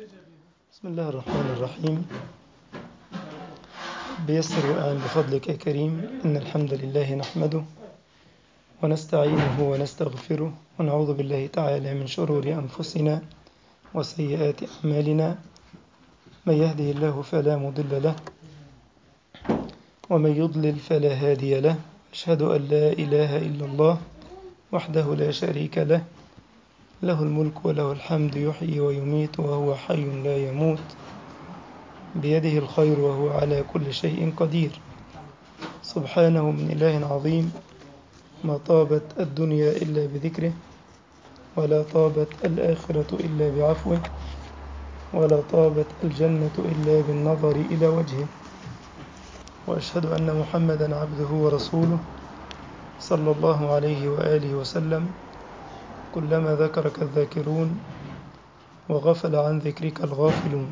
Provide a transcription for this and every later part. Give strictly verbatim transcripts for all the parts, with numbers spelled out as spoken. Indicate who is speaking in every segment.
Speaker 1: بسم الله الرحمن الرحيم. بيسر وأعن بفضلك يا كريم. إن الحمد لله نحمده ونستعينه ونستغفره ونعوذ بالله تعالى من شرور أنفسنا وسيئات أعمالنا. من يهده الله فلا مضل له ومن يضلل فلا هادي له. أشهد أن لا إله إلا الله وحده لا شريك له، له الملك وله الحمد، يحيي ويميت وهو حي لا يموت، بيده الخير وهو على كل شيء قدير. سبحانه من إله عظيم، ما طابت الدنيا إلا بذكره، ولا طابت الآخرة إلا بعفوه، ولا طابت الجنة إلا بالنظر إلى وجهه. وأشهد أن محمدا عبده ورسوله صلى الله عليه وآله وسلم. كلما ذكرك الذاكرون وغفل عن ذكرك الغافلون.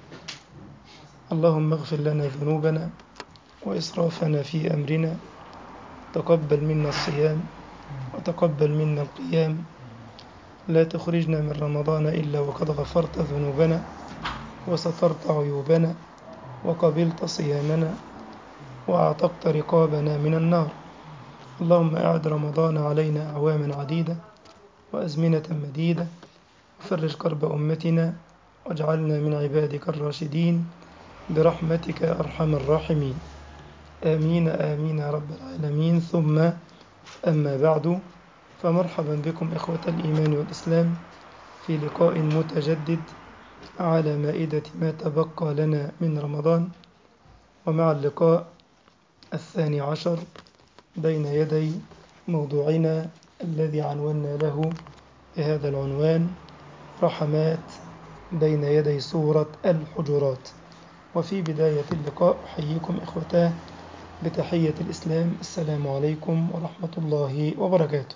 Speaker 1: اللهم اغفر لنا ذنوبنا وإسرافنا في أمرنا، تقبل منا الصيام وتقبل منا القيام. لا تخرجنا من رمضان إلا وقد غفرت ذنوبنا وسترت عيوبنا وقبلت صيامنا وأعتقت رقابنا من النار. اللهم أعد رمضان علينا أعواما عديدة وأزمنة مديدة، وفرج كرب أمتنا واجعلنا من عبادك الراشدين برحمتك يا أرحم الراحمين. آمين آمين يا رب العالمين. ثم أما بعد، فمرحبا بكم إخوة الإيمان والإسلام في لقاء متجدد على مائدة ما تبقى لنا من رمضان، ومع اللقاء الثاني عشر بين يدي موضوعنا الذي عنونا له بهذا العنوان: رحمات بين يدي سورة الحجرات. وفي بداية اللقاء أحييكم إخوتاه بتحية الإسلام: السلام عليكم ورحمة الله وبركاته.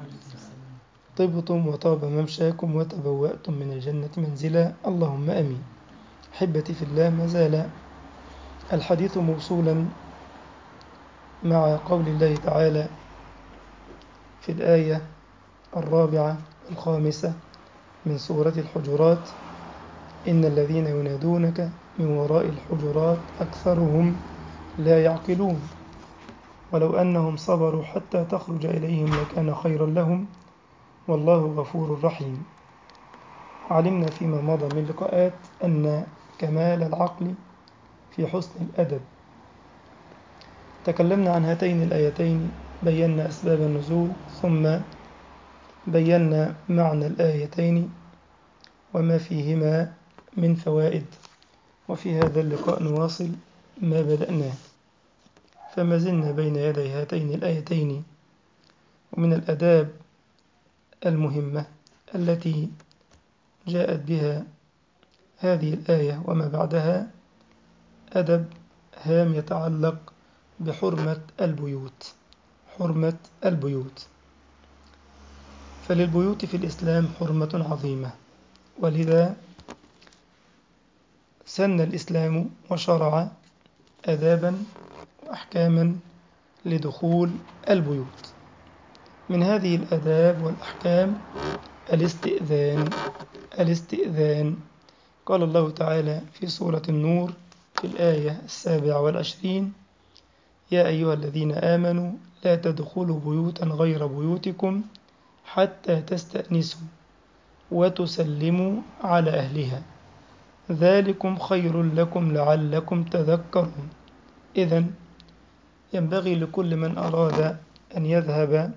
Speaker 1: طبتم وطاب ممشاكم وتبوأتم من الجنة منزلا، اللهم أمين. أحبتي في الله، ما زال الحديث موصولا مع قول الله تعالى في الآية الرابعة الخامسة من سورة الحجرات: إن الذين ينادونك من وراء الحجرات أكثرهم لا يعقلون، ولو أنهم صبروا حتى تخرج إليهم لكان خيرا لهم، والله غفور رحيم. علمنا فيما مضى من لقاءات أن كمال العقل في حسن الأدب. تكلمنا عن هاتين الآيتين، بينا أسباب النزول، ثم بينا معنى الآيتين وما فيهما من فوائد. وفي هذا اللقاء نواصل ما بدأناه، فما زلنا بين يدي هاتين الآيتين. ومن الآداب المهمة التي جاءت بها هذه الآية وما بعدها أدب هام يتعلق بحرمة البيوت. حرمة البيوت، فللبيوت في الإسلام حرمة عظيمة، ولذا سن الإسلام وشرع آدابا وأحكاما لدخول البيوت. من هذه الآداب والأحكام الاستئذان. الاستئذان قال الله تعالى في سورة النور في الآية السابعة والعشرين: يا أيها الذين آمنوا لا تدخلوا بيوتا غير بيوتكم حتى تستأنسوا وتسلموا على أهلها ذلكم خير لكم لعلكم تذكرون. إذن ينبغي لكل من أراد أن يذهب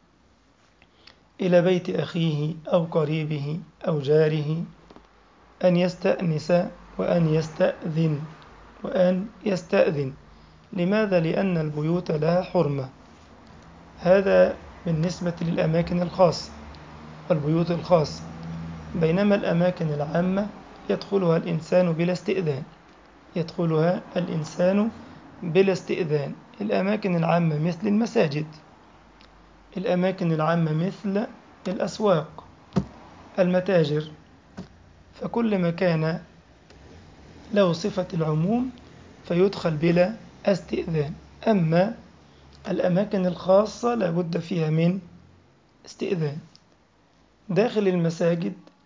Speaker 1: إلى بيت أخيه أو قريبه أو جاره أن يستأنس وأن يستأذن وأن يستأذن. لماذا؟ لأن البيوت لها حرمة. هذا بالنسبة للأماكن الخاصة والبيوت الخاصة، بينما الأماكن العامة يدخلها الإنسان بلا استئذان. يدخلها الإنسان بلا استئذان. الأماكن العامة مثل المساجد، الأماكن العامة مثل الأسواق، المتاجر، فكل ما كان له صفة العموم فيدخل بلا استئذان. أما الأماكن الخاصة لا بد فيها من استئذان. داخل المساجد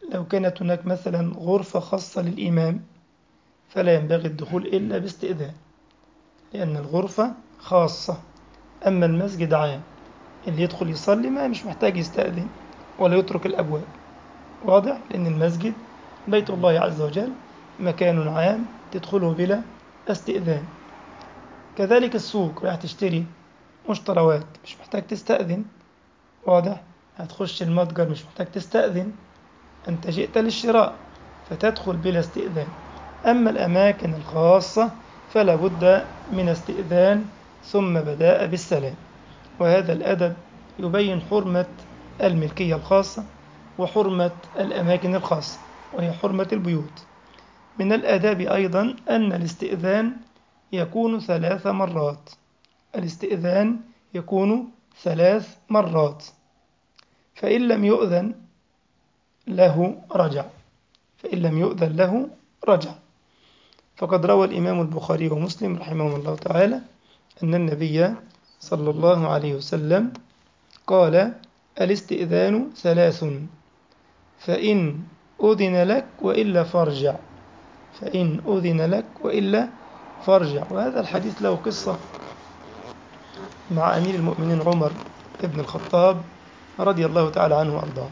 Speaker 1: لو كانت هناك مثلا غرفة خاصة للإمام فلا ينبغي الدخول إلا باستئذان، لأن الغرفة خاصة، أما المسجد عام، اللي يدخل يصلي ما مش محتاج يستأذن ولا يترك الأبواب. واضح؟ لأن المسجد بيت الله عز وجل مكان عام تدخله بلا استئذان. كذلك السوق، راح تشتري مشتروات مش محتاج تستأذن. واضح؟ هتخش المتجر مش محتاج تستأذن، أنت جئت للشراء فتدخل بلا استئذان. أما الأماكن الخاصة فلا بد من استئذان ثم بداء بالسلام. وهذا الأدب يبين حرمة الملكية الخاصة وحرمة الأماكن الخاصة، وهي حرمة البيوت. من الآداب أيضا أن الاستئذان يكون ثلاث مرات. الاستئذان يكون ثلاث مرات، فإن لم يؤذن له رجع فإن لم يؤذن له رجع. فقد روى الإمام البخاري ومسلم رحمه الله تعالى أن النبي صلى الله عليه وسلم قال: الاستئذان ثلاث، فإن أذن لك وإلا فارجع فإن أذن لك وإلا فارجع. وهذا الحديث له قصة مع أمير المؤمنين عمر بن الخطاب رضي الله تعالى عنه وأرضاه،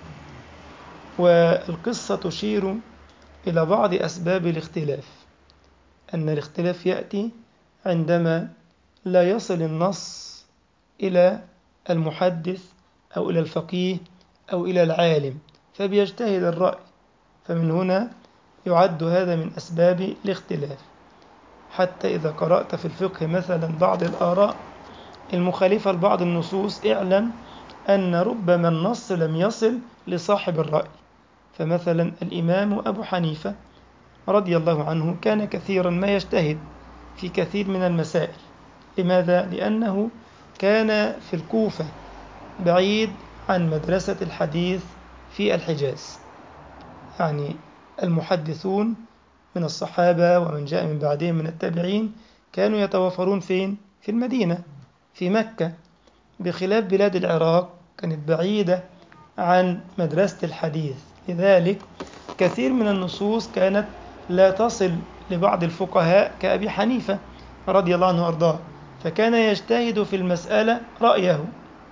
Speaker 1: والقصة تشير إلى بعض أسباب الاختلاف، أن الاختلاف يأتي عندما لا يصل النص إلى المحدث أو إلى الفقيه أو إلى العالم فبيجتهد الرأي، فمن هنا يعد هذا من أسباب الاختلاف. حتى إذا قرأت في الفقه مثلا بعض الآراء المخالفة لبعض النصوص اعلم أن ربما النص لم يصل لصاحب الرأي. فمثلا الإمام أبو حنيفة رضي الله عنه كان كثيرا ما يجتهد في كثير من المسائل. لماذا؟ لأنه كان في الكوفة بعيد عن مدرسة الحديث في الحجاز، يعني المحدثون من الصحابة ومن جاء من بعدهم من التابعين كانوا يتوافرون فين؟ في المدينة في مكة، بخلاف بلاد العراق كانت بعيدة عن مدرسة الحديث. لذلك كثير من النصوص كانت لا تصل لبعض الفقهاء كأبي حنيفة رضي الله عنه وأرضاه، فكان يجتهد في المسألة رأيه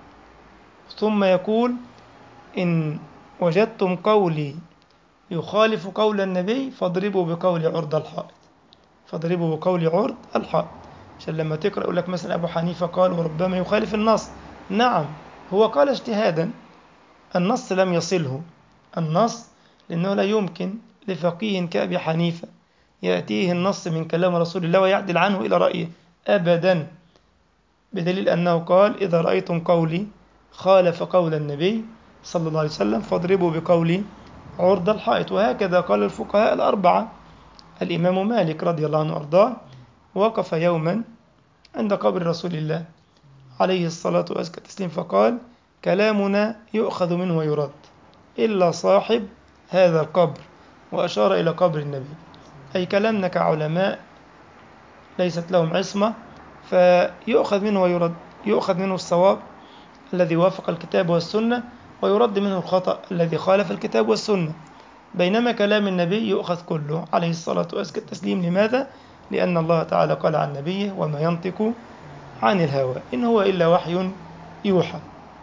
Speaker 1: ثم يقول: إن وجدتم قولي يخالف قول النبي فاضربوا بقول عرض الحائط فاضربوا بقول عرض الحائط. عشان لما تقرأ يقول لك مثلا أبو حنيفة قال وربما يخالف النص، نعم هو قال اجتهادا، النص لم يصله النص لأنه لا يمكن لفقيه كأبي حنيفة يأتيه النص من كلام رسول الله ويعدل عنه إلى رأيه أبدا، بدليل أنه قال: إذا رأيتم قولي خالف قول النبي صلى الله عليه وسلم فاضربوا بقولي عرض الحائط. وهكذا قال الفقهاء الأربعة. الإمام مالك رضي الله عنه وأرضاه وقف يوما عند قبر رسول الله عليه الصلاة والسلام فقال: كلامنا يؤخذ منه ويرد إلا صاحب هذا القبر، وأشار إلى قبر النبي، أي كلامنا كعلماء ليست لهم عصمة فيؤخذ منه ويرد، يؤخذ منه الصواب الذي وافق الكتاب والسنة ويرد منه الخطأ الذي خالف الكتاب والسنة، بينما كلام النبي يؤخذ كله عليه الصلاة والتسليم. لماذا؟ لأن الله تعالى قال عن نبيه: وما ينطق عن الهوى إن هو إلا وحي يوحى.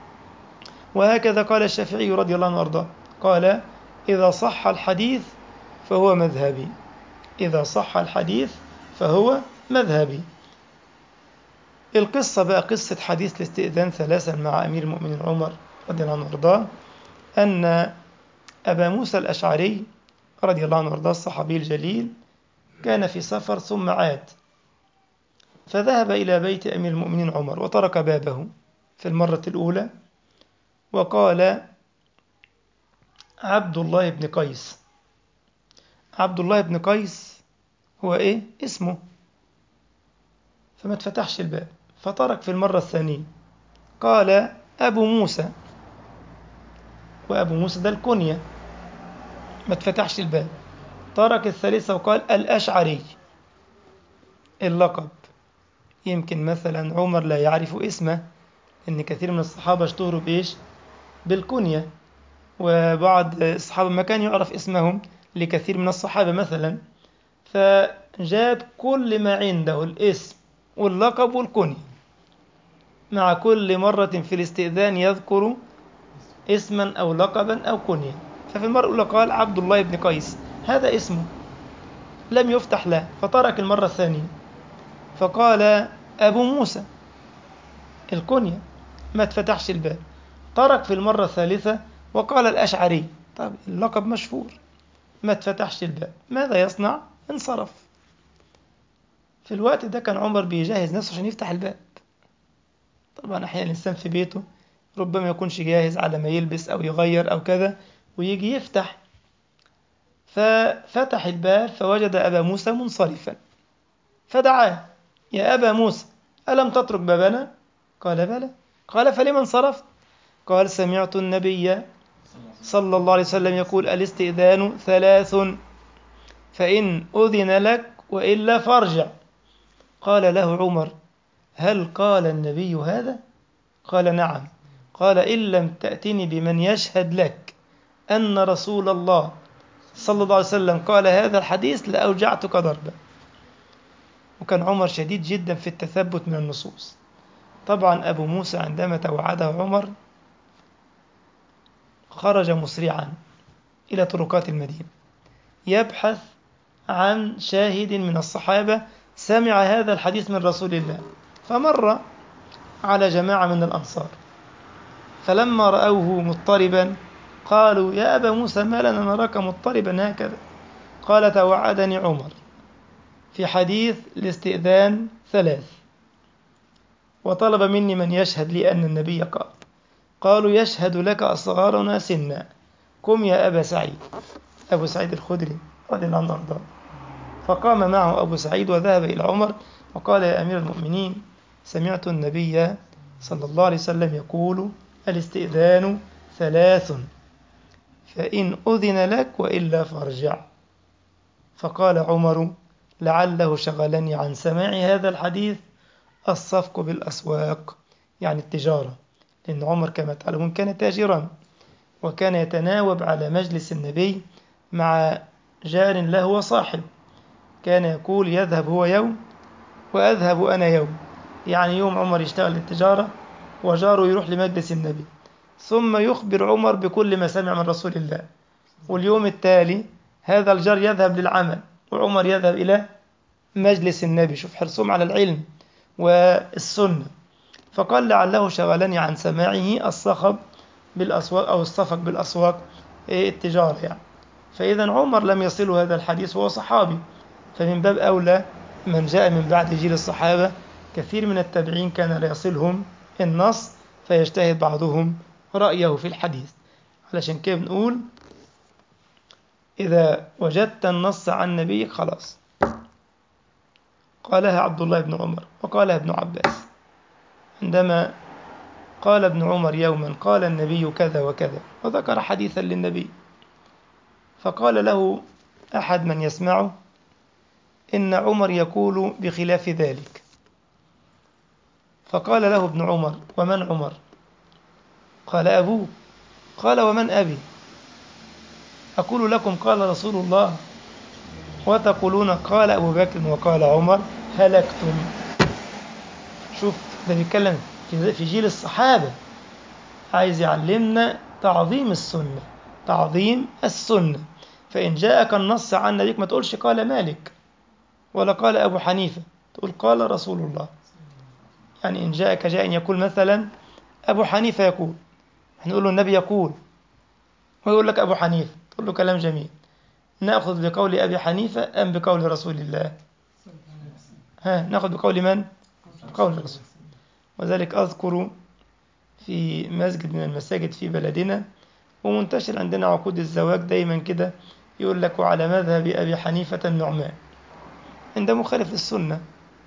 Speaker 1: وهكذا قال الشافعي رضي الله عنه وأرضاه قال: إذا صح الحديث فهو مذهبي إذا صح الحديث فهو مذهبي. القصة بقى قصة حديث الاستئذان ثلاثا مع أمير المؤمنين عمر رضي الله عنه وأرضاه، أن أبا موسى الأشعري رضي الله عنه وأرضاه الصحابي الجليل كان في سفر ثم عاد، فذهب إلى بيت أمير المؤمنين عمر وطرق بابه في المرة الأولى وقال: عبد الله بن قيس. عبد الله بن قيس هو إيه؟ اسمه. فما تفتحش الباب، فطرق في المرة الثانية قال: أبو موسى. وأبو موسى ده الكنية، ما تفتحش الباب. طرق الثالثة وقال: الأشعري، اللقب. يمكن مثلا عمر لا يعرف اسمه، إن كثير من الصحابة اشتهروا بإيش؟ بالكنية. وبعض الصحابة ما كان يعرف اسمهم لكثير من الصحابة مثلا، فجاب كل ما عنده الاسم واللقب والكنية، مع كل مرة في الاستئذان يذكر اسما أو لقبا أو كنية. ففي المرة الأولى قال عبد الله بن قيس، هذا اسمه، لم يفتح له، فترك المرة الثانية فقال أبو موسى، الكنية، ما اتفتحش الباب. ترك في المرة الثالثة وقال الأشعري، طب اللقب مشهور، ما اتفتحش الباب، ماذا يصنع؟ انصرف. في الوقت ده كان عمر بيجهز نفسه عشان يفتح الباب. طبعا أحيانا الإنسان في بيته ربما يكونش جاهز على ما يلبس أو يغير أو كذا ويجي يفتح، ففتح الباب فوجد أبا موسى منصرفا، فدعاه، يا أبا موسى ألم تترك بابنا؟ قال بلى. قال فلما انصرفت؟ قال سمعت النبي صلى الله عليه وسلم يقول الاستئذان ثلاث، فإن أذن لك وإلا فارجع. قال له عمر هل قال النبي هذا؟ قال نعم. قال إن لم تأتني بمن يشهد لك أن رسول الله صلى الله عليه وسلم قال هذا الحديث لأوجعتك ضربا. وكان عمر شديد جدا في التثبت من النصوص. طبعا أبو موسى عندما توعده عمر خرج مسرعا إلى طرقات المدينة يبحث عن شاهد من الصحابة سمع هذا الحديث من رسول الله، فمر على جماعة من الأنصار، فلما رأوه مضطربا قالوا يا أبا موسى ما لنا نراك مضطربا هكذا؟ قال توعدني عمر في حديث الاستئذان ثلاث، وطلب مني من يشهد لي أن النبي قال. قالوا يشهد لك أصغارنا سنا، قم يا أبا سعيد، أبو سعيد الخدري رضي الله عنه وارضاه. فقام معه أبو سعيد وذهب إلى عمر وقال يا أمير المؤمنين سمعت النبي صلى الله عليه وسلم يقول الاستئذان ثلاث، فإن أذن لك وإلا فارجع. فقال عمر لعله شغلني عن سماع هذا الحديث الصفق بالأسواق، يعني التجارة، لأن عمر كما تعلمون كان تاجرا، وكان يتناوب على مجلس النبي مع جار له وصاحب، كان يقول يذهب هو يوم وأذهب أنا يوم، يعني يوم عمر يشتغل للتجارة وجاره يروح لمجلس النبي، ثم يخبر عمر بكل ما سمع من رسول الله، واليوم التالي هذا الجار يذهب للعمل وعمر يذهب إلى مجلس النبي. شوف حرصهم على العلم والسنة. فقال لعله شغلني عن سماعه الصخب بالأسواق أو الصفق بالأسواق، التجارة يعني. فإذا عمر لم يصله هذا الحديث وهو صحابي، فمن باب أولى من جاء من بعد جيل الصحابة. كثير من التابعين كان لا يصلهم النص فيجتهد بعضهم رأيه في الحديث. علشان كده بنقول إذا وجدت النص عن نبيك خلاص. قالها عبد الله بن عمر وقالها ابن عباس عندما قال ابن عمر يوما قال النبي كذا وكذا، وذكر حديثا للنبي، فقال له أحد من يسمعه إن عمر يقول بخلاف ذلك. فقال له ابن عمر ومن عمر؟ قال أبوه. قال ومن أبي؟ أقول لكم قال رسول الله وتقولون قال أبو بكر وقال عمر، هلكتم. شوف ده بيتكلم في جيل الصحابة، عايز يعلمنا تعظيم السنة، تعظيم السنة. فإن جاءك النص عن نبيك ما تقولش قال مالك ولا قال أبو حنيفة، تقول قال رسول الله. يعني إن جاءك جاء يقول مثلا أبو حنيفة يقول، نقول له النبي يقول، ويقول لك أبو حنيفة، تقول له كلام جميل، نأخذ بقول أبي حنيفة أم بقول رسول الله؟ ها نأخذ بقول من؟ بقول الرسول. وذلك أذكر في مسجد من المساجد في بلدنا ومنتشر عندنا عقود الزواج دايما كده يقول لك وعلى مذهب أبي حنيفة النعمان، عند مخالف السنة.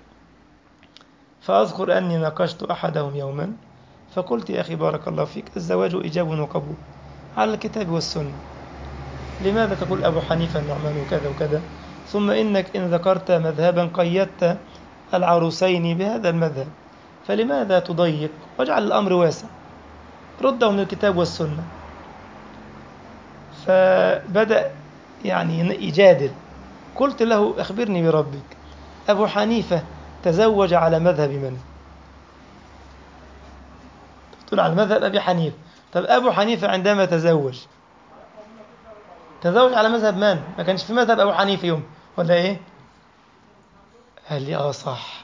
Speaker 1: فأذكر أني ناقشت أحدهم يوما فقلت يا أخي بارك الله فيك، الزواج إجاب وقبول على الكتاب والسنة، لماذا تقول أبو حنيفة النعمان وكذا وكذا، ثم إنك إن ذكرت مذهبا قيدت العروسين بهذا المذهب، فلماذا تضيق واجعل الأمر واسع، رده من الكتاب والسنة. فبدأ يعني يجادل. قلت له أخبرني بربك، أبو حنيفة تزوج على مذهب من؟ تقول على مذهب أبي حنيفة. طب أبو حنيفة عندما تزوج تزوج على مذهب من؟ ما كانش في مذهب أبو حنيفة يوم ولا إيه؟ قال لي آه صح.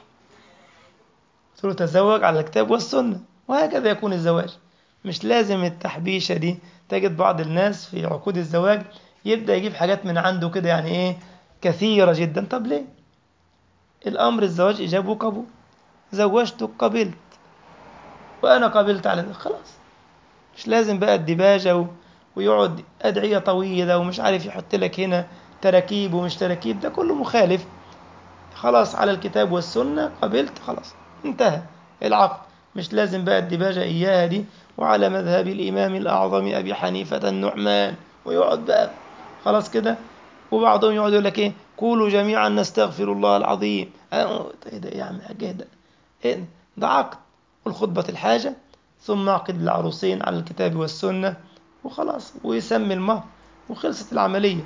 Speaker 1: قلت له تزوج على الكتاب والسنة، وهكذا يكون الزواج. مش لازم التحبيشة دي. تجد بعض الناس في عقود الزواج يبدأ يجيب حاجات من عنده كده، يعني إيه، كثيرة جدا. طب ليه؟ الأمر الزواج إجابة وقبول. زوجتك قبلت وأنا قبلت على ذلك، خلاص. مش لازم بقى الدباجة و... ويقعد أدعية طويلة ومش عارف يحط لك هنا تراكيب ومش تراكيب، ده كله مخالف. خلاص على الكتاب والسنة قبلت، خلاص انتهى العقد. مش لازم بقى الدباجة إياها دي، وعلى مذهب الإمام الأعظم أبي حنيفة النعمان، ويقعد بقى خلاص كده. وبعضهم يقعد يقول لك إيه، قولوا جميعا نستغفر الله العظيم. أه، إيه ده يا عم حاج، إيه ده؟ إيه ده عقد. والخطبة الحاجة، ثم عقد العروسين على الكتاب والسنة وخلاص، ويسمي المهر وخلصت العملية.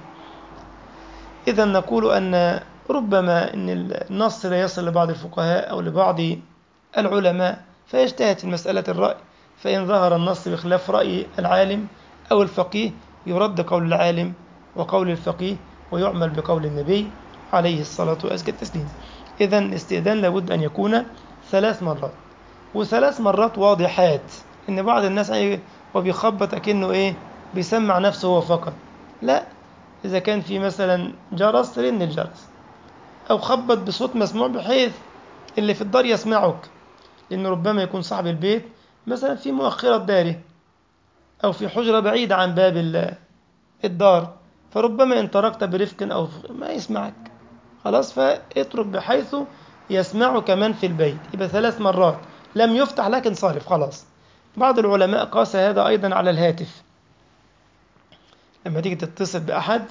Speaker 1: إذا نقول أن ربما أن النص لا يصل لبعض الفقهاء أو لبعض العلماء فيجتهد في مسألة الرأي، فإن ظهر النص بخلاف رأي العالم أو الفقيه يرد قول العالم وقول الفقيه ويعمل بقول النبي عليه الصلاة وأزكى التسليم. إذا الاستئذان لابد أن يكون ثلاث مرات، وثلاث مرات واضحات. إن بعض الناس وبيخبط أكنه إيه، بيسمع نفسه هو فقط. لا، إذا كان في مثلا جرس رن الجرس، أو خبط بصوت مسموع بحيث اللي في الدار يسمعك، لأن ربما يكون صاحب البيت مثلا في مؤخرة داره أو في حجرة بعيدة عن باب الدار، فربما إن تركت برفق أو ما يسمعك، خلاص. فاترك بحيث يسمعك من في البيت. يبقى ثلاث مرات لم يفتح لكن صارف، خلاص. بعض العلماء قاس هذا أيضا على الهاتف. لما تيجي تتصل بأحد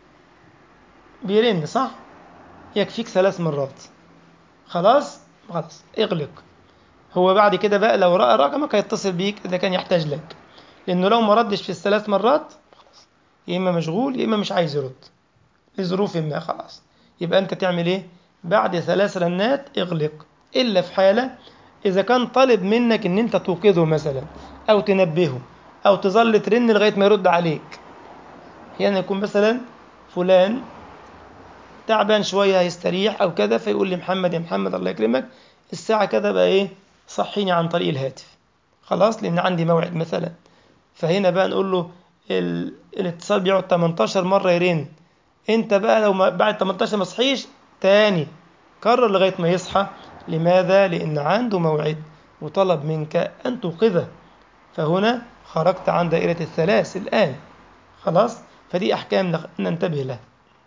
Speaker 1: بيرن، صح؟ يكفيك ثلاث مرات، خلاص خلاص اغلق. هو بعد كده بقى لو رأى رقمك هيتصل بيك إذا كان يحتاج لك، لأنه لو ما ردش في الثلاث مرات خلاص، يا إما مشغول يا إما مش عايز يرد لظروف ما، خلاص. يبقى أنت تعمل إيه؟ بعد ثلاث رنات اغلق، إلا في حالة إذا كان طالب منك إن أنت توقظه مثلا أو تنبهه أو تظل ترن لغاية ما يرد عليك. يعني يكون مثلا فلان تعبان شوية هيستريح أو كذا، فيقول لي محمد يا محمد الله يكرمك الساعة كذا بقى إيه، صحيني عن طريق الهاتف، خلاص، لأن عندي موعد مثلا. فهنا بقى نقول له ال... الاتصال بيقعد تمنتاشر مرة يرن. أنت بقى لو ما بعد تمنتاشر ما صحيش تاني، كرر لغاية ما يصحى. لماذا؟ لأن عنده موعد وطلب منك أن توقظه. فهنا خرجت عن دائرة الثلاث الآن، خلاص. فدي أحكام ننتبه لها.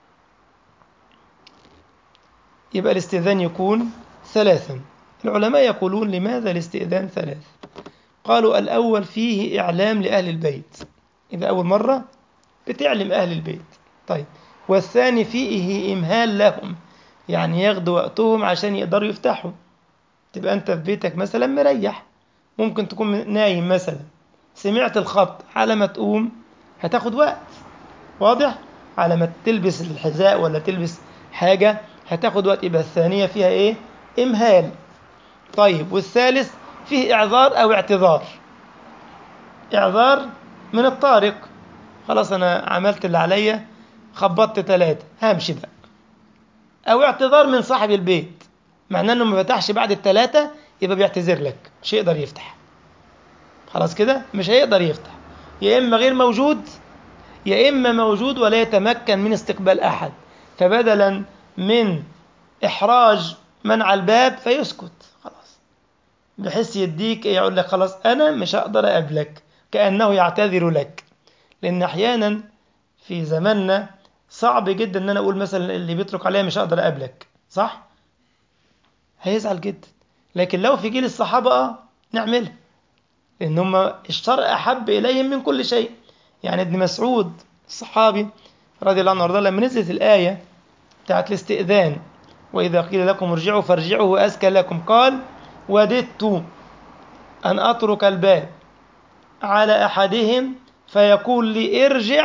Speaker 1: يبقى الاستئذان يكون ثلاثا. العلماء يقولون لماذا الاستئذان ثلاث؟ قالوا الأول فيه إعلام لأهل البيت، إذا أول مرة بتعلم أهل البيت، طيب. والثاني فيه إمهال لهم، يعني ياخدوا وقتهم عشان يقدروا يفتحوا. تبقى أنت في بيتك مثلا مريح، ممكن تكون نايم مثلا، سمعت الخط، على ما تقوم هتاخد وقت، واضح؟ على ما تلبس الحذاء ولا تلبس حاجة هتاخد وقت. يبقى الثانية فيها إيه؟ إمهال. طيب والثالث فيه إعذار أو اعتذار. إعذار من الطارق، خلاص أنا عملت اللي عليا، خبطت ثلاثة همشي بقى. أو اعتذار من صاحب البيت، معناه أنه ما فتحش بعد الثلاثة، يبقى بيعتذر لك مش هيقدر يفتح، خلاص كده مش هيقدر يفتح. يا إما غير موجود يا إما موجود ولا يتمكن من استقبال أحد، فبدلا من إحراج من على الباب فيسكت، خلاص، بحيث يديك يقول لك خلاص أنا مش هقدر أقابلك، كأنه يعتذر لك. لأن أحيانا في زماننا صعب جدا أن أنا أقول مثلا اللي بيترك عليا مش هقدر أقابلك، صح؟ هيزعل جدا. لكن لو في جيل الصحابة آه نعملها، لأن هم الشرع أحب إليهم من كل شيء. يعني ابن مسعود الصحابي رضي الله عنه وارضاه لما نزلت الآية بتاعت الاستئذان، وإذا قيل لكم ارجعوا فارجعوا وأزكى لكم، قال وددت أن أترك الباب على أحدهم فيقول لي ارجع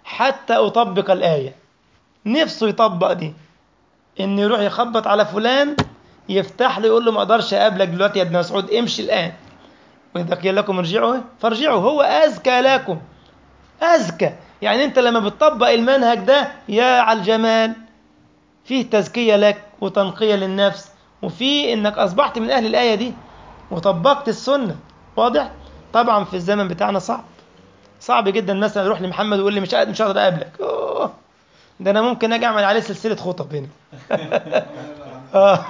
Speaker 1: حتى أطبق الآية. نفسه يطبق دي، إن يروح يخبط على فلان يفتح له يقول له ما أقدرش أقابلك دلوقتي يا ابن مسعود، امشي الآن، وإذا قيل لكم ارجعوا فارجعوا، هو أزكى لكم. أزكى يعني أنت لما بتطبق المنهج ده يا على الجمال، فيه تزكية لك وتنقية للنفس، وفيه إنك أصبحت من أهل الآية دي وطبقت السنة. واضح؟ طبعا في الزمن بتاعنا صعب، صعب جدا مثلا يروح لمحمد ويقول لي مش مش هقدر أقابلك. أوه. ده أنا ممكن أجي أعمل عليه سلسلة خطب هنا. آه.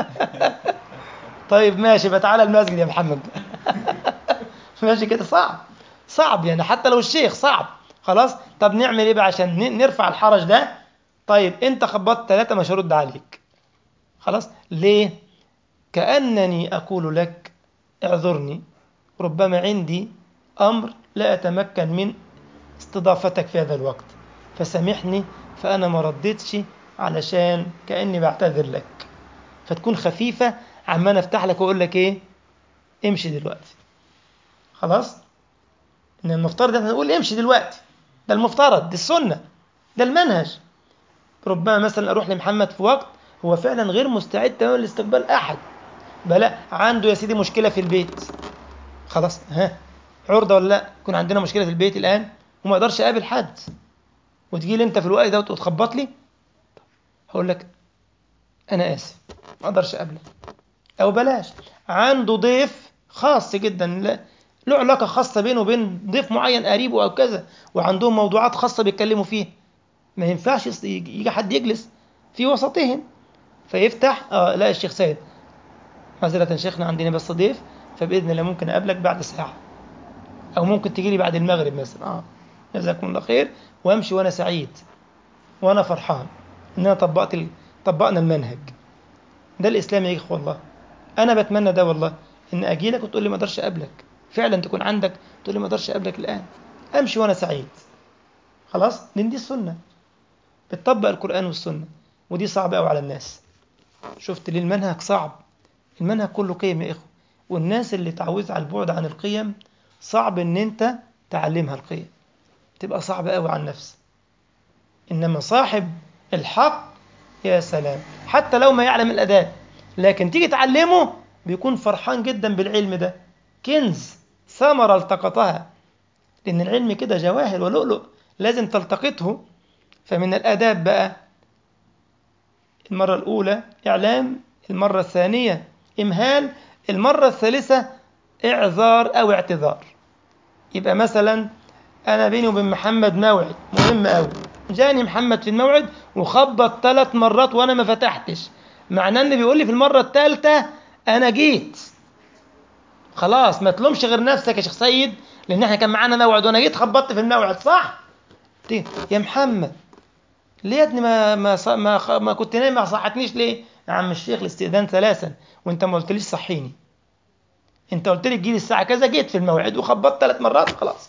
Speaker 1: طيب ماشي، بتعالى المسجد يا محمد. ماشي كده، صعب صعب يعني، حتى لو الشيخ صعب. خلاص، طب نعمل ايه بقى عشان ن- نرفع الحرج ده؟ طيب انت خبطت ثلاثة مش هرد عليك. خلاص ليه؟ كأنني أقول لك اعذرني، ربما عندي أمر لا أتمكن من استضافتك في هذا الوقت، فسامحني، فأنا ما ردتش علشان كأني بعتذر لك. فتكون خفيفة، عمال أفتح لك وأقول لك إيه، امشي دلوقتي. خلاص، إن المفترض إحنا نقول امشي دلوقتي، ده المفترض، دي السنة، ده المنهج. ربما مثلا أروح لمحمد في وقت هو فعلا غير مستعد تماما لاستقبال أحد، بلا عنده يا سيدي مشكلة في البيت. خلاص، ها، عرضة ولا لا؟ يكون عندنا مشكلة في البيت الآن وما أقدرش أقابل حد، وتجي لي أنت في الوقت ده وتخبط لي، هقول لك أنا آسف ما أقدرش أقابلك. أو بلاش، عنده ضيف خاص جدا، لا له علاقة خاصة بينه وبين ضيف معين قريبه أو كذا، وعندهم موضوعات خاصة بيتكلموا فيها، ما ينفعش يص- يجي حد يجلس في وسطهم، فيفتح آه لا الشيخ سيد، معذرة شيخنا عندنا بس ضيف، فبإذن الله ممكن أقابلك بعد ساعة، أو ممكن تجي لي بعد المغرب مثلا. آه جزاكم الله خير، وأمشي وأنا سعيد وأنا فرحان إن أنا طبقت ال... طبقنا المنهج ده. الإسلام يا إخوة والله، أنا بتمنى ده والله، إن أجي لك وتقول لي ما أقدرش أقابلك، فعلا تكون عندك تقول لي ما أقدرش أقابلك الآن، أمشي وأنا سعيد. خلاص، لأن دي السنة، بتطبق القرآن والسنة، ودي صعبة أوي على الناس. شفت ليه المنهج صعب؟ المنهج كله قيم يا إخوة، والناس اللي تعودت على البعد عن القيم صعب إن أنت تعلمها القيم، تبقى صعبة أوي على النفس. إنما صاحب الحق يا سلام، حتى لو ما يعلم الأداء لكن تيجي تعلمه بيكون فرحان جدا بالعلم ده، كنز، ثمرة التقطها، لأن العلم كده جواهر ولؤلؤ لازم تلتقطه. فمن الآداب بقى، المرة الأولى إعلام، المرة الثانية إمهال، المرة الثالثة إعذار أو اعتذار. يبقى مثلا أنا بيني وبين محمد موعد مهم أوي، جاني محمد في الموعد وخبط ثلاث مرات وأنا ما فتحتش، معناه إن بيقول لي في المرة الثالثة أنا جيت. خلاص، ما تلومش غير نفسك يا شيخ سيد، لأن إحنا كان معانا موعد وأنا جيت خبطت في الموعد، صح؟ يا محمد ليه يا ابني ما ما ص- ما, خ- ما كنت نايم، ما صحتنيش ليه؟ يا عم الشيخ الاستئذان ثلاثا وأنت ما قلتليش صحيني، أنت قلت لي تجيلي الساعة كذا، جيت في الموعد وخبطت ثلاث مرات، خلاص.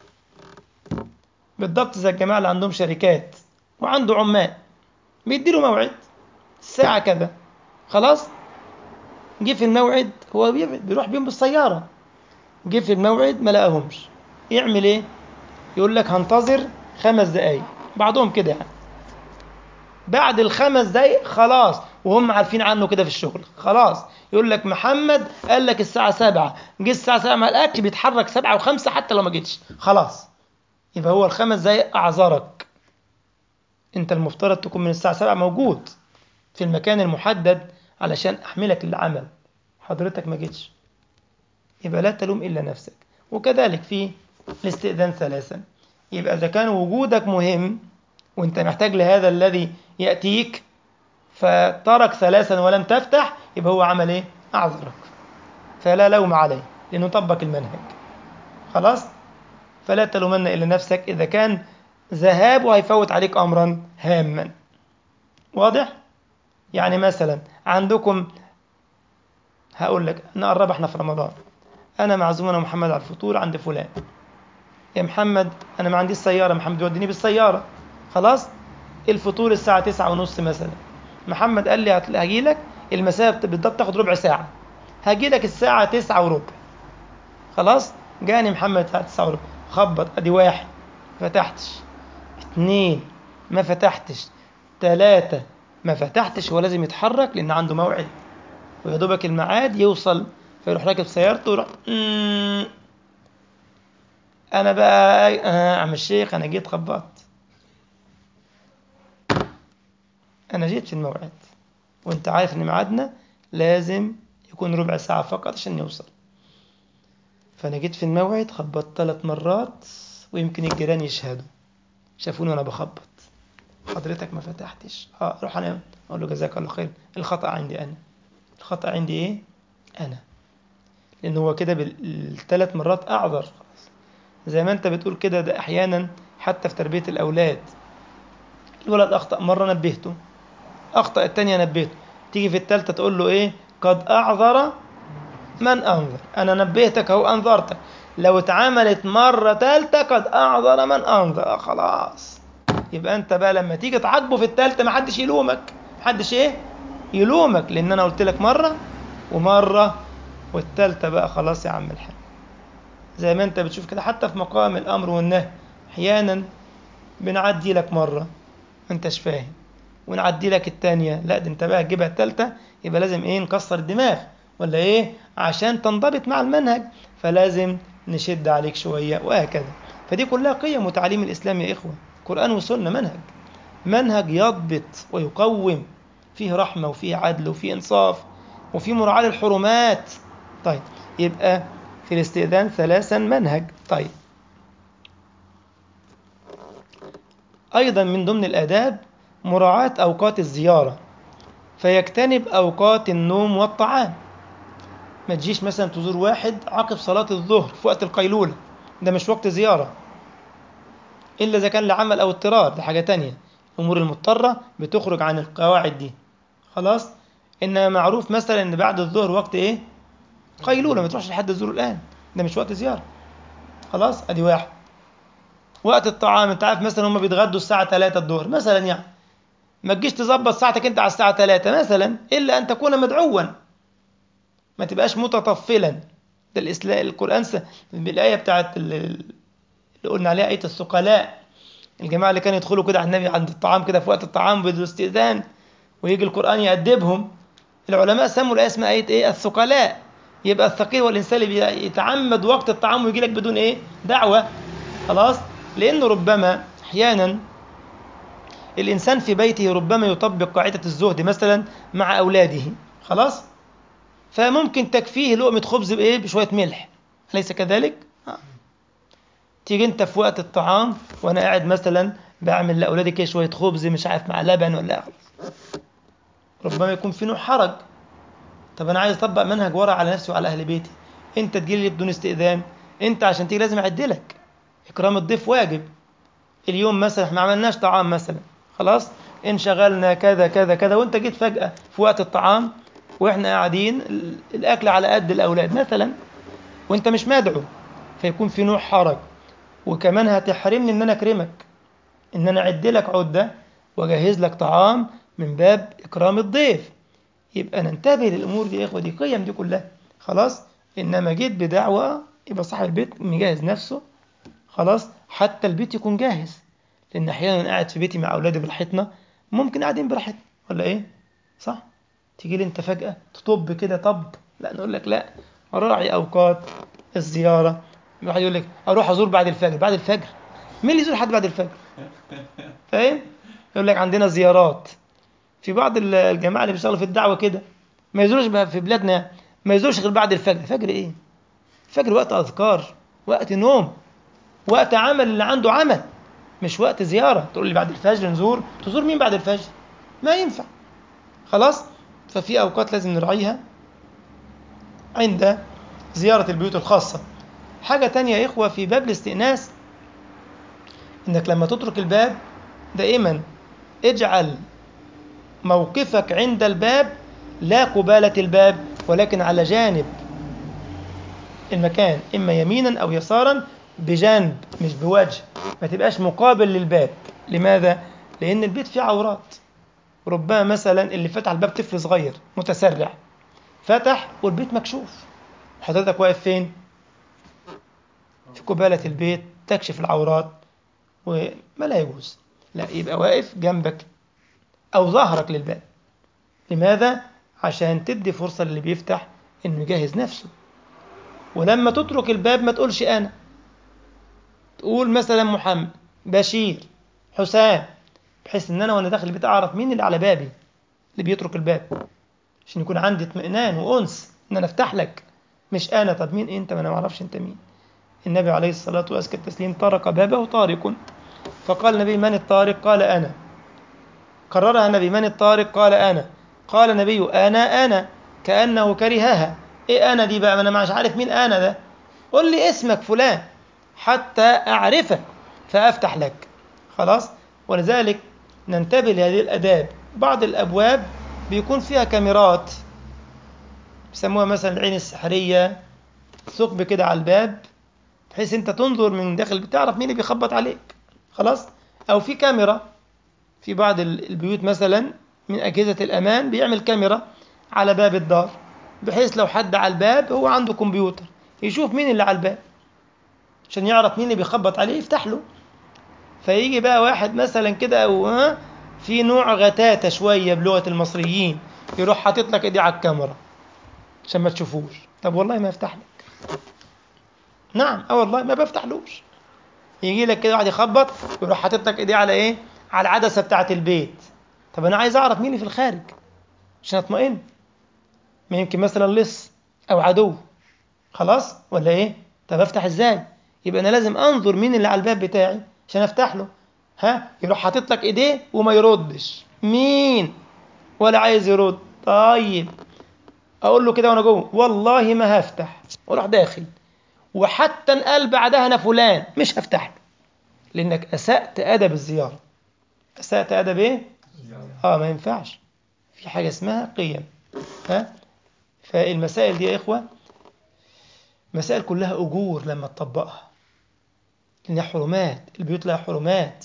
Speaker 1: بالضبط زي الجماعة اللي عندهم شركات وعنده عمال، بيديله موعد الساعة كذا، خلاص، جه في الموعد، هو بي- بيروح بيهم بالسيارة، جه في الموعد ما لقاهمش، يعمل ايه؟ يقول لك هنتظر خمس دقايق، بعضهم كده يعني، بعد الخمس دقايق خلاص، وهم عارفين عنه كده في الشغل، خلاص يقول لك محمد قال لك الساعة سبعة، جه الساعة سبعة ما لقاكش، بيتحرك سبعة وخمسة حتى لو ما جيتش، خلاص، يبقى هو الخمس دقايق أعذرك. انت المفترض تكون من الساعة سبعة موجود في المكان المحدد علشان أحملك للعمل، حضرتك ما جيتش، يبقى لا تلوم إلا نفسك. وكذلك في الاستئذان ثلاثا، يبقى إذا كان وجودك مهم وانت محتاج لهذا الذي يأتيك فترك ثلاثا ولم تفتح، يبقى هو عمل ايه؟ أعذرك، فلا لوم عليه لأنه طبق المنهج. خلاص، فلا تلومن إلا نفسك إذا كان ذهاب وهيفوت عليك أمرا هاما. واضح؟ يعني مثلا عندكم، هقول لك نقرب احنا في رمضان، انا معزوم انا ومحمد على الفطور عند فلان، يا محمد انا ما عنديش سياره، محمد يوديني بالسياره، خلاص، الفطور الساعه تسعة ونص مثلا، محمد قال لي هاجي لك، المسافه بالضبط تاخد ربع ساعه، هاجي لك الساعه تسعة وربع، خلاص، جاني محمد الساعه تسعة وربع، خبط ادي واحد، فتحتش، اتنين ما فتحتش، تلاتة ما فتحتش، هو لازم يتحرك لأن عنده موعد ويا دوبك الميعاد يوصل، فيروح راكب سيارته ويروح "أمم، أنا بقى آه عم الشيخ أنا جيت خبطت، أنا جيت في الموعد وأنت عارف إن ميعادنا لازم يكون ربع ساعة فقط عشان نوصل، فأنا جيت في الموعد خبطت ثلاث مرات ويمكن الجيران يشهدوا شافوني وأنا بخبط، حضرتك ما فتحتش، اه روح أنا أقول له جزاك الله خير، الخطأ عندي أنا، الخطأ عندي إيه؟ أنا، لأن هو كده بالثلاث مرات أعذر خلاص. زي ما أنت بتقول كده، ده أحيانا حتى في تربية الأولاد، الولد أخطأ مرة نبهته، أخطأ التانية نبهته، تيجي في التالتة تقول له إيه؟ قد أعذر من أنظر، أنا نبهتك أو أنظرتك، لو اتعملت مرة تالتة قد أعذر من أنظر، آه خلاص. يبقى أنت بقى لما تيجي تعاقبه في التالتة ما حدش يلومك، محدش إيه؟ يلومك، لأن أنا قلت لك مرة ومرة، والتالتة بقى خلاص يا عم الحاج. زي ما أنت بتشوف كده حتى في مقام الأمر والنهي، أحيانا بنعدي لك مرة ما أنتش فاهم، ونعدي لك التانية، لا ده أنت بقى تجيبها التالتة، يبقى لازم إيه؟ نكسر الدماغ ولا إيه؟ عشان تنضبط مع المنهج، فلازم نشد عليك شوية وهكذا. فدي كلها قيم وتعليم الإسلام يا إخوة، قرآن وسنة، منهج منهج يضبط ويقوم، فيه رحمة وفيه عدل وفيه إنصاف وفيه مراعاة للحرمات. طيب، يبقى في الاستئذان ثلاثا منهج. طيب، أيضا من ضمن الآداب مراعاة أوقات الزيارة، فيجتنب أوقات النوم والطعام. ما تجيش مثلا تزور واحد عقب صلاة الظهر في وقت القيلولة، ده مش وقت زيارة، إلا إذا كان لعمل أو اضطرار، ده حاجة تانية، الأمور المضطرة بتخرج عن القواعد دي خلاص. إنما معروف مثلا إن بعد الظهر وقت إيه؟ قيلولة، ما تروحش لحد تزوره الآن، ده مش وقت زيارة خلاص. أدي واحد. وقت الطعام، أنت عارف مثلا هم بيتغدوا الساعة ثلاثة الظهر مثلا، يعني ما تجيش تظبط ساعتك أنت على الساعة ثلاثة مثلا، إلا أن تكون مدعوا، ما تبقاش متطفلا. ده الإسلام، القرآن س... بالآية بتاعت ال- اللي قلنا عليها آية الثقلاء، الجماعة اللي كانوا يدخلوا كده على النبي عند الطعام كده في وقت الطعام بدون استئذان، ويجي القرآن يأدبهم. العلماء سموا الآية اسمها آية إيه؟ الثقلاء. يبقى الثقيل والإنسان اللي يتعمد وقت الطعام ويجي لك بدون إيه؟ دعوة خلاص. لأنه ربما أحيانا الإنسان في بيته ربما يطبق قاعدة الزهد مثلا مع أولاده خلاص، فممكن تكفيه لقمة خبز بإيه؟ بشوية ملح، أليس كذلك؟ آه. تيجي أنت في وقت الطعام وأنا قاعد مثلا بعمل لأولادي كده شوية خبز مش عارف مع لبن ولا خلاص، ربما يكون في نوع حرج. طب أنا عايز أطبق منهج ورع على نفسي وعلى أهل بيتي، أنت تجي لي بدون استئذان، أنت عشان تيجي لازم أعدلك، إكرام الضيف واجب. اليوم مثلا إحنا ما عملناش طعام مثلا خلاص، انشغلنا كذا كذا كذا، وأنت جيت فجأة في وقت الطعام وإحنا قاعدين الأكل على قد الأولاد مثلا وأنت مش مدعو، فيكون في نوع حرج، وكمان هتحرمني ان انا اكرمك، ان انا اعد لك عده واجهز لك طعام من باب اكرام الضيف. يبقى ننتبه للامور دي يا اخوه، دي قيم دي كلها خلاص. انما جيت بدعوه، يبقى صاحب البيت مجهز نفسه خلاص، حتى البيت يكون جاهز، لان احيانا قاعد في بيتي مع اولادي براحتنا، ممكن قاعدين براحتنا ولا ايه؟ صح. تيجي لي انت فجاه تطب كده، طب لا، نقول لك لا، راعي اوقات الزياره. واحد يقول لك اروح ازور بعد الفجر، بعد الفجر مين اللي يزور حد بعد الفجر؟ فاهم؟ يقول لك عندنا زيارات، في بعض ال- الجماعه اللي بيشتغلوا في الدعوه كده ما يزوروش بقى في بلادنا، ما يزوروش غير بعد الفجر. فجر ايه؟ فجر وقت اذكار، وقت نوم، وقت عمل اللي عنده عمل، مش وقت زياره. تقول لي بعد الفجر نزور، تزور مين بعد الفجر؟ ما ينفع خلاص. ففي اوقات لازم نراعيها عند زياره البيوت الخاصه. حاجه تانية يا اخوه في باب الاستئناس، انك لما تترك الباب دائما اجعل موقفك عند الباب لا قبالة الباب، ولكن على جانب المكان، إما يمينا أو يسارا، بجانب مش بوجه، ما تبقاش مقابل للباب. لماذا؟ لأن البيت فيه عورات، ربما مثلا اللي فتح الباب طفل صغير متسرع، فتح والبيت مكشوف، حضرتك واقف فين؟ في قبالة البيت، تكشف العورات، وما لا يجوز. لا، يبقى واقف جنبك أو ظهرك للباب. لماذا؟ عشان تدي فرصة للي بيفتح إنه يجهز نفسه. ولما تترك الباب ما تقولش أنا، تقول مثلا محمد، بشير، حسام، بحيث إن أنا وأنا داخل البيت أعرف مين اللي على بابي اللي بيترك الباب، عشان يكون عندي اطمئنان وأنس إن أنا أفتح لك. مش أنا، طب مين أنت؟ ما أنا ما أعرفش أنت مين. النبي عليه الصلاة وأزكى التسليم طرق بابه طارق، فقال النبي من الطارق؟ قال أنا. كررها النبي من الطارق؟ قال أنا. قال النبي أنا أنا، كأنه كرهها. إيه أنا دي بقى؟ ما أنا مش عارف مين أنا ده. قل لي اسمك فلان حتى أعرفك فأفتح لك. خلاص. ولذلك ننتبه لهذه الآداب. بعض الأبواب بيكون فيها كاميرات، بيسموها مثلا العين السحرية، ثقب كده على الباب بحيث أنت تنظر من داخل بتعرف مين اللي بيخبط عليك. خلاص. أو في كاميرا في بعض البيوت مثلا من أجهزة الأمان بيعمل كاميرا على باب الدار، بحيث لو حد على الباب هو عنده كمبيوتر يشوف مين اللي على الباب عشان يعرف مين اللي بيخبط عليه يفتح له. فيجي بقى واحد مثلا كده أو ها في نوع غتاتة شوية بلغة المصريين، يروح حاطط لك ايديه على الكاميرا عشان ما تشوفوش. طب والله ما يفتح لك. نعم، اه والله ما بفتحلوش. يجي لك كده واحد يخبط ويروح حاطط لك ايديه على ايه؟ على العدسة بتاعة البيت. طب انا عايز اعرف مين اللي في الخارج عشان اطمئن. ما يمكن مثلا لص او عدو. خلاص ولا ايه؟ طب افتح ازاي؟ يبقى انا لازم انظر مين اللي على الباب بتاعي عشان افتح له. ها، يروح حاطط لك ايديه وما يردش. مين؟ ولا عايز يرد. طيب اقول له كده وانا جوه والله ما هفتح، واروح داخل، وحتى ان قال بعدها انا فلان مش هفتح له، لانك اسأت ادب الزيارة. اسأت ادب ايه؟ اه، ما ينفعش. في حاجة اسمها قيم. ها، فالمسائل دي يا إخوة مسائل كلها أجور لما تطبقها، لأنها حرمات. البيوت لها حرمات،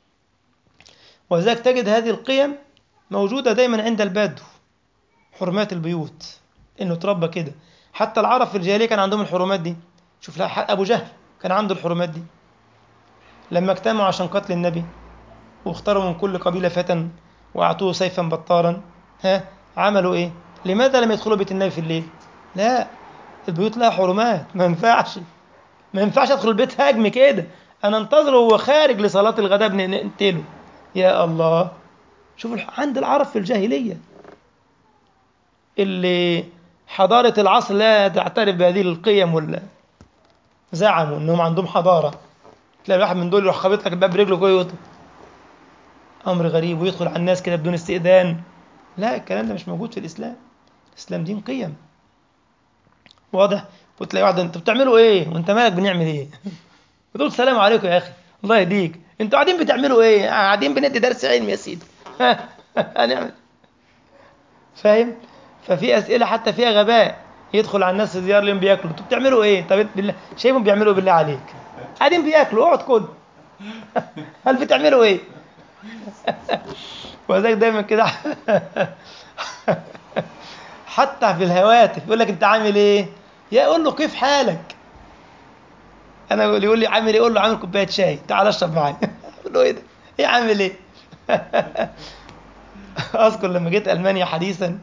Speaker 1: ولذلك تجد هذه القيم موجودة دايما عند البدو. حرمات البيوت إنه تربى كده. حتى العرب في الجاهلية كان عندهم الحرمات دي. شوف أبو جهل كان عنده الحرمات دي. لما اجتمعوا عشان قتل النبي واختاروا من كل قبيلة فتى وأعطوه سيفا بطارا، ها عملوا إيه؟ لماذا لم يدخلوا بيت النبي في الليل؟ لا، البيوت لها حرمات، ما ينفعش. ما ينفعش ادخل البيت هاجم كده، انا انتظره وهو خارج لصلاة الغداء نقتله. يا الله. شوف عند العرب في الجاهلية اللي حضارة العصر لا تعترف بهذه القيم، ولا زعموا انهم عندهم حضارة. تلاقي واحد من دول يروح خابط لك الباب برجله كده ويطلع. امر غريب، ويدخل على الناس كده بدون استئذان. لا، الكلام ده مش موجود في الاسلام. الاسلام دين قيم. واضح. وتلاقي واحد انتوا بتعملوا ايه وانت مالك بنعمل ايه؟ بتقول السلام عليكم يا اخي، الله يهديك، انتوا قاعدين بتعملوا ايه؟ قاعدين بندي درس علم يا سيدي. هنعمل. فاهم؟ ففي اسئله حتى فيها غباء. يدخل على الناس في زياره اليوم بياكلوا، انتوا بتعملوا ايه؟ طب بالله شايفهم بيعملوا بالله عليك؟ قاعدين بياكلوا، اقعد كل. هل بتعملوا ايه؟ وذلك دايما كده. حتى في الهواتف يقول لك انت عامل ايه؟ يا قول له كيف حالك. انا اللي يقول لي عامل ايه؟ اقول له عامل كوبايه شاي، تعال اشرب معايا. اقول له ايه ده؟ ايه عامل ايه؟ اذكر لما جيت المانيا حديثا،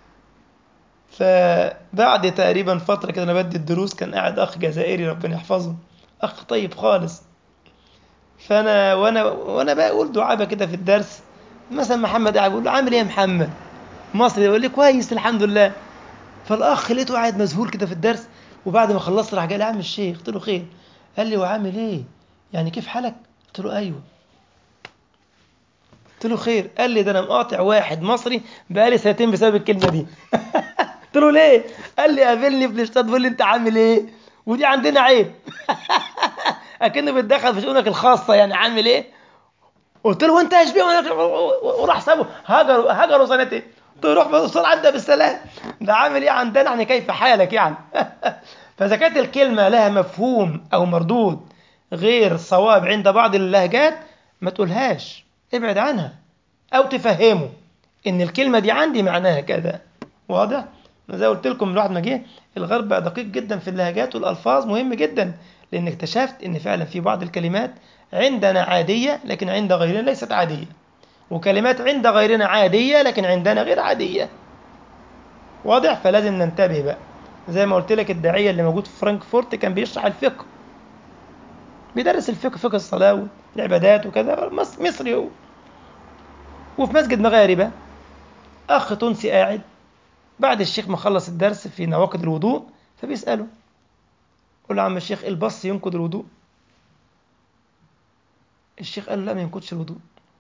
Speaker 1: فبعد تقريبا فتره كده انا بدي الدروس، كان قاعد اخ جزائري ربنا يحفظه، اخ طيب خالص. فانا وانا وانا بقول دعابه كده في الدرس، مثلا محمد قاعد بقول له عامل ايه يا محمد؟ مصري يقول لي كويس الحمد لله. فالاخ لقيته قاعد مذهول كده في الدرس، وبعد ما خلصت راح قال لي عم الشيخ، قلت له خير. قال لي وعامل ايه؟ يعني كيف حالك؟ قلت له ايوه. قلت له خير. قال لي ده انا مقاطع واحد مصري بقالي سنتين بسبب الكلمه دي. قلت له ليه؟ قال لي قابلني في الاشتات بيقول لي انت عامل ايه؟ ودي عندنا عيب. اكنه بيتدخل في شؤونك الخاصه، يعني عامل ايه؟ قلت له وانت ايش بيه؟ وراح سابه. هاجروا هاجروا سنتين. قلت له روح بص عدى بالسلام. ده عامل ايه عندنا يعني؟ كيف حالك يعني؟ فاذا كانت الكلمه لها مفهوم او مردود غير صواب عند بعض اللهجات ما تقولهاش، ابعد عنها. او تفهمه ان الكلمه دي عندي معناها كذا. واضح. زي قلت لكم الواحد ما جه الغرب بقى دقيق جدا في اللهجات والالفاظ، مهم جدا، لان اكتشفت ان فعلا في بعض الكلمات عندنا عادية لكن عند غيرنا ليست عادية، وكلمات عند غيرنا عادية لكن عندنا غير عادية. واضح؟ فلازم ننتبه بقى. زي ما قلت لك الداعية اللي موجود في فرانكفورت كان بيشرح الفقه، بيدرس الفقه، فقه الصلاة والعبادات وكذا، مصري هو، وفي مسجد مغاربة أخ تونسي قاعد بعد الشيخ ما خلص الدرس في نواقض الوضوء، فبيسأله، قل له عم الشيخ البص ينقض الوضوء؟ الشيخ قال لا ما ينقضش الوضوء.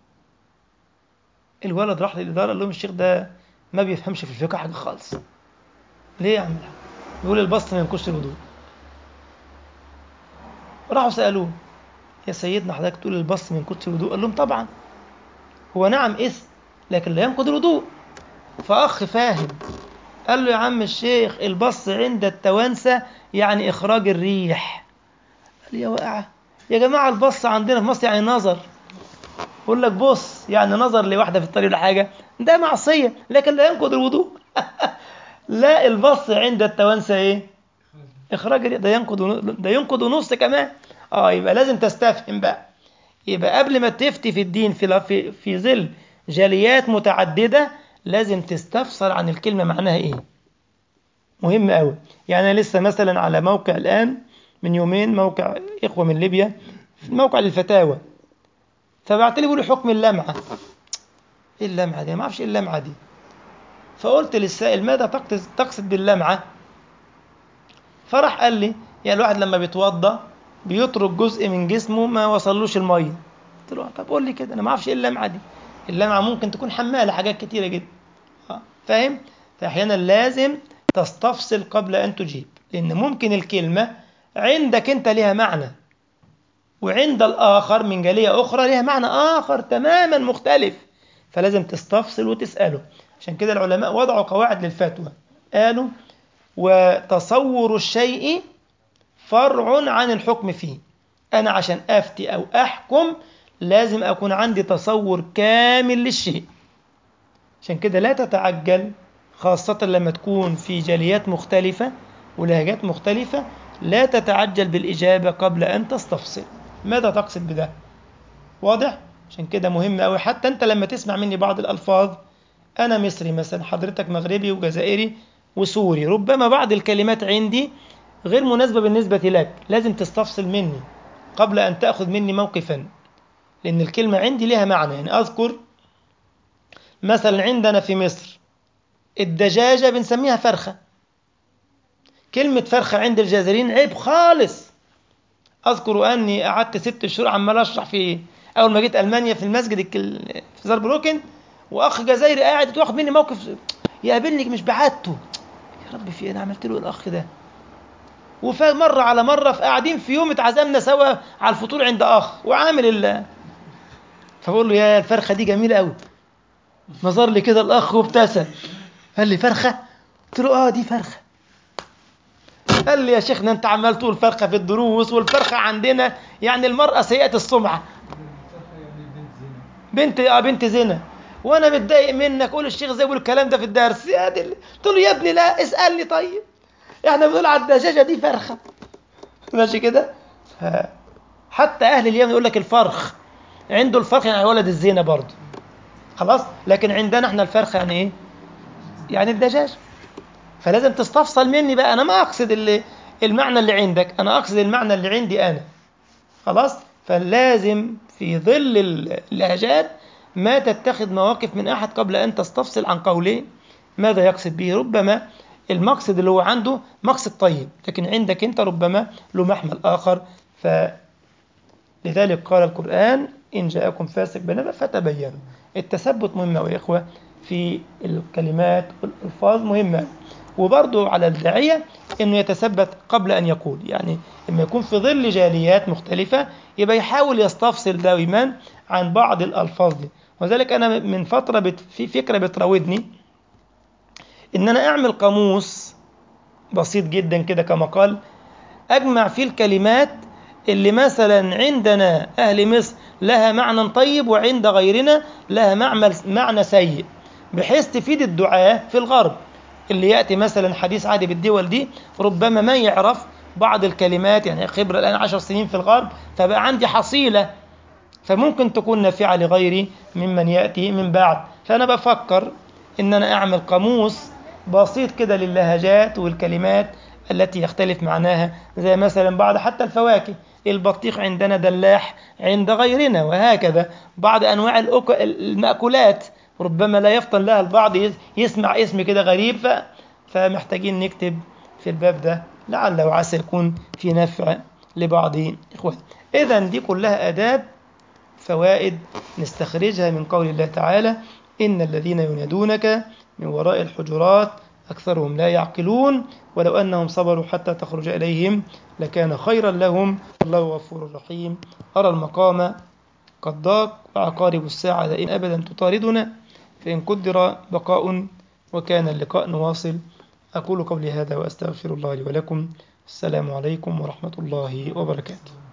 Speaker 1: الولد راح للإدارة قال لهم الشيخ ده ما بيفهمش في الفقه حاجة خالص. ليه يا عم الحاج؟ يقول البص ما ينقضش الوضوء. راحوا سألوه يا سيدنا حضرتك تقول البص ما ينقضش الوضوء؟ قال لهم طبعا، هو نعم اسم لكن لا ينقض الوضوء. فأخ فاهم قال له يا عم الشيخ البص عند التوانسة يعني إخراج الريح. قال يا واقعة يا جماعة، البص عندنا في مصر يعني نظر. يقول لك بص يعني نظر لواحدة في الطريق ولا حاجة، ده معصية لكن لا ينقض الوضوء. لا، البص عند التوانسة ايه؟ إخراج الريح. ده ينقض، ده ينقض نص كمان. اه يبقى لازم تستفهم بقى. يبقى قبل ما تفتي في الدين في في في ظل جاليات متعددة لازم تستفسر عن الكلمة معناها ايه. مهم قوي. يعني أنا لسه مثلا على موقع الآن من يومين، موقع إخوة من ليبيا، موقع للفتاوى، فبعت لي بيقولوا حكم اللمعة. إيه اللمعة دي؟ ما أعرفش إيه اللمعة دي. فقلت للسائل ماذا تقصد تقصد باللمعة؟ فراح قال لي يعني الواحد لما بيتوضأ بيترك جزء من جسمه ما وصلوش المية. قلت له طب قول لي كده، أنا ما أعرفش إيه اللمعة دي. اللمعة ممكن تكون حمالة حاجات كتيرة جدا. فاهم؟ فأحيانا لازم تستفصل قبل أن تجيب، لأن ممكن الكلمة عندك أنت لها معنى، وعند الآخر من جالية أخرى لها معنى آخر تماما مختلف، فلازم تستفصل وتسأله. عشان كده العلماء وضعوا قواعد للفتوى، قالوا وتصور الشيء فرع عن الحكم فيه. أنا عشان أفتي أو أحكم لازم أكون عندي تصور كامل للشيء. عشان كده لا تتعجل، خاصة لما تكون في جاليات مختلفة ولهجات مختلفة، لا تتعجل بالإجابة قبل أن تستفصل ماذا تقصد بده. واضح؟ عشان كده مهم أوي. حتى أنت لما تسمع مني بعض الألفاظ، أنا مصري مثلا، حضرتك مغربي وجزائري وسوري، ربما بعض الكلمات عندي غير مناسبة بالنسبة لك، لازم تستفصل مني قبل أن تأخذ مني موقفا، لأن الكلمة عندي لها معنى. يعني أذكر مثلا عندنا في مصر الدجاجة بنسميها فرخة، كلمة فرخة عند الجزائريين عيب خالص. أذكر أني قعدت ست شهور عمال أشرح في، أول ما جيت ألمانيا في المسجد الكل- في زاربروكن، وأخ جزائري قاعد واخد مني موقف يقابلني مش بعادته، يا رب في إيه أنا عملت له الأخ ده. ومرة على مرة في قاعدين في يوم اتعزمنا سوا على الفطور عند أخ وعامل ال، فبقول له يا الفرخة دي جميلة قوي، نظر لي كده الأخ وابتسم، قال لي فرخة؟ قلت له آه دي فرخة. قال لي يا شيخنا انت عمال تقول فرخه في الدروس، والفرخه عندنا يعني المراه سيئه السمعه، بنت اه بنت زنا، وانا متضايق منك. قول الشيخ زي بيقول الكلام ده في الدرس يا دل. قلت له يا ابني لا اسالني، طيب احنا بنقول على الدجاجه دي فرخه ماشي كده. ف- حتى اهل اليمن يقول لك الفرخ، عنده الفرخ يعني ولد الزنا برضه، خلاص. لكن عندنا احنا الفرخه يعني ايه؟ يعني الدجاج. فلازم تستفصل مني بقى، انا ما اقصد اللي المعنى اللي عندك، انا اقصد المعنى اللي عندي انا، خلاص. فلازم في ظل اللهجات ما تتخذ مواقف من أحد قبل أن تستفصل عن قوله ماذا يقصد به. ربما المقصد اللي هو عنده مقصد طيب، لكن عندك أنت ربما له محمل آخر. فلذلك قال القرآن إن جاءكم فاسق بنبأ فتبينوا. التثبت مهم يا إخوة في الكلمات والألفاظ مهمة، وبرضه على الداعية أنه يتثبت قبل أن يقول. يعني لما يكون في ظل جاليات مختلفة يبقى يحاول يستفصل دائما عن بعض الألفاظ دي. وذلك أنا من فترة بت في فكرة بتراودني إن أنا أعمل قاموس بسيط جدا كده كما قال، أجمع فيه الكلمات اللي مثلا عندنا أهل مصر لها معنى طيب وعند غيرنا لها معنى معنى سيء، بحيث تفيد الدعاة في الغرب اللي يأتي مثلا حديث عادي بالدول دي ربما ما يعرف بعض الكلمات، يعني خبرة الآن عشر سنين في الغرب، فبقى عندي حصيلة فممكن تكون نافعة لغيري ممن يأتي من بعد. فأنا بفكر إن أنا أعمل قاموس بسيط كده للهجات والكلمات التي يختلف معناها، زي مثلا بعض حتى الفواكه، البطيخ عندنا دلاح عند غيرنا، وهكذا بعض أنواع الأك- المأكولات ربما لا يفطن لها البعض، يسمع اسم كده غريب، ف... فمحتاجين نكتب في الباب ده لعل وعسى يكون في نفع لبعض إخوان. إذن دي كلها آداب، فوائد نستخرجها من قول الله تعالى: إن الذين ينادونك من وراء الحجرات أكثرهم لا يعقلون ولو أنهم صبروا حتى تخرج إليهم لكان خيرا لهم والله غفور رحيم. أرى المقام قد ضاق وعقارب الساعة دائما أبدا تطاردنا، فإن قدر بقاء وكان اللقاء نواصل. أقول قولي هذا وأستغفر الله لي ولكم. السلام عليكم ورحمة الله وبركاته.